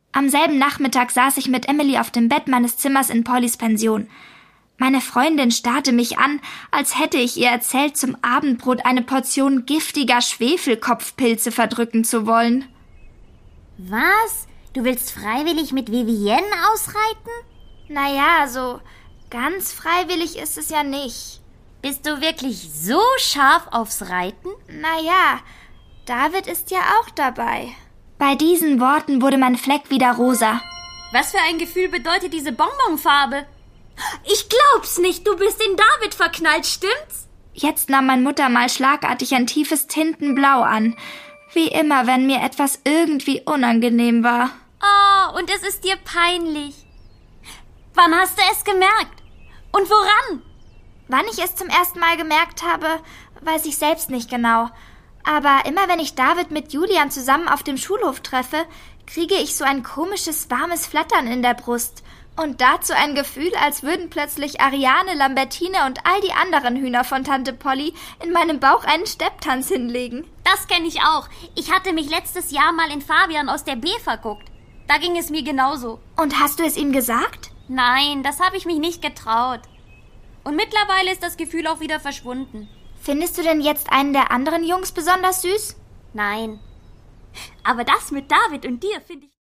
Am selben Nachmittag saß ich mit Emily auf dem Bett meines Zimmers in Pollys Pension. Meine Freundin starrte mich an, als hätte ich ihr erzählt, zum Abendbrot eine Portion giftiger Schwefelkopfpilze verdrücken zu wollen. Was? Du willst freiwillig mit Vivienne ausreiten? Naja, so ganz freiwillig ist es ja nicht. Bist du wirklich so scharf aufs Reiten? Naja, David ist ja auch dabei. Bei diesen Worten wurde mein Fleck wieder rosa. Was für ein Gefühl bedeutet diese Bonbonfarbe? Ich glaub's nicht, du bist in David verknallt, stimmt's? Jetzt nahm mein Muttermal schlagartig ein tiefes Tintenblau an. Wie immer, wenn mir etwas irgendwie unangenehm war. Oh, und es ist dir peinlich. Wann hast du es gemerkt? Und woran? Wann ich es zum ersten Mal gemerkt habe, weiß ich selbst nicht genau. Aber immer wenn ich David mit Julian zusammen auf dem Schulhof treffe, kriege ich so ein komisches, warmes Flattern in der Brust. Und dazu ein Gefühl, als würden plötzlich Ariane, Lambertine und all die anderen Hühner von Tante Polly in meinem Bauch einen Stepptanz hinlegen. Das kenne ich auch. Ich hatte mich letztes Jahr mal in Fabian aus der B verguckt. Da ging es mir genauso. Und hast du es ihm gesagt? Nein, das habe ich mich nicht getraut. Und mittlerweile ist das Gefühl auch wieder verschwunden. Findest du denn jetzt einen der anderen Jungs besonders süß? Nein. Aber das mit David und dir finde ich...